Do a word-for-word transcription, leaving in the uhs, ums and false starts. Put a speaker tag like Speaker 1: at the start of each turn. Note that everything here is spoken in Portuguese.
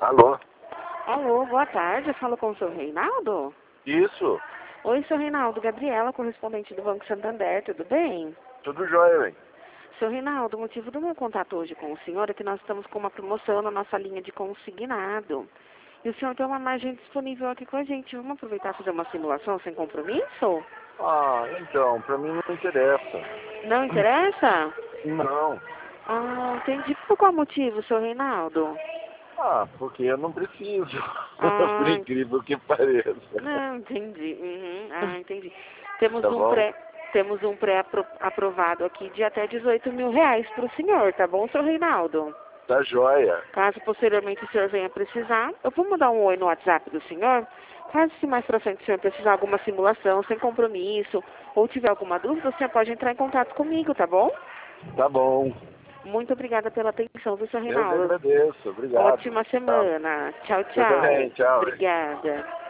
Speaker 1: Alô?
Speaker 2: Alô, boa tarde. Eu falo com o senhor Reinaldo?
Speaker 1: Isso,
Speaker 2: Oi, senhor Reinaldo. Gabriela, correspondente do Banco Santander. Tudo bem?
Speaker 1: tudo jóia, velho.
Speaker 2: Senhor Reinaldo, o motivo do meu contato hoje com o senhor é que nós estamos com uma promoção na nossa linha de consignado. E o senhor tem uma margem disponível aqui com a gente. Vamos aproveitar e fazer uma simulação sem compromisso?
Speaker 1: Ah, então, pra mim não interessa.
Speaker 2: Não interessa?
Speaker 1: Não.
Speaker 2: Ah, entendi. Por qual motivo, senhor Reinaldo?
Speaker 1: Ah, porque eu não preciso. Por
Speaker 2: Ah,
Speaker 1: incrível que pareça.
Speaker 2: não, entendi. Uhum. Ah, entendi. Temos
Speaker 1: Tá
Speaker 2: um
Speaker 1: bom?
Speaker 2: pré, temos um pré-aprovado aqui de até dezoito mil reais para o senhor, tá bom, senhor Reinaldo?
Speaker 1: Tá jóia.
Speaker 2: Caso posteriormente o senhor venha precisar, eu vou mandar um oi no WhatsApp do senhor. Caso se mais pra frente o senhor precisar de alguma simulação, sem compromisso, ou tiver alguma dúvida, o senhor pode entrar em contato comigo, tá bom?
Speaker 1: Tá bom.
Speaker 2: Muito obrigada pela atenção, viu, senhor
Speaker 1: Eu que
Speaker 2: Reinaldo?
Speaker 1: agradeço. Obrigado.
Speaker 2: Ótima
Speaker 1: Tchau.
Speaker 2: semana. Tchau,
Speaker 1: Você também.
Speaker 2: tchau.
Speaker 1: Tchau.
Speaker 2: Obrigada.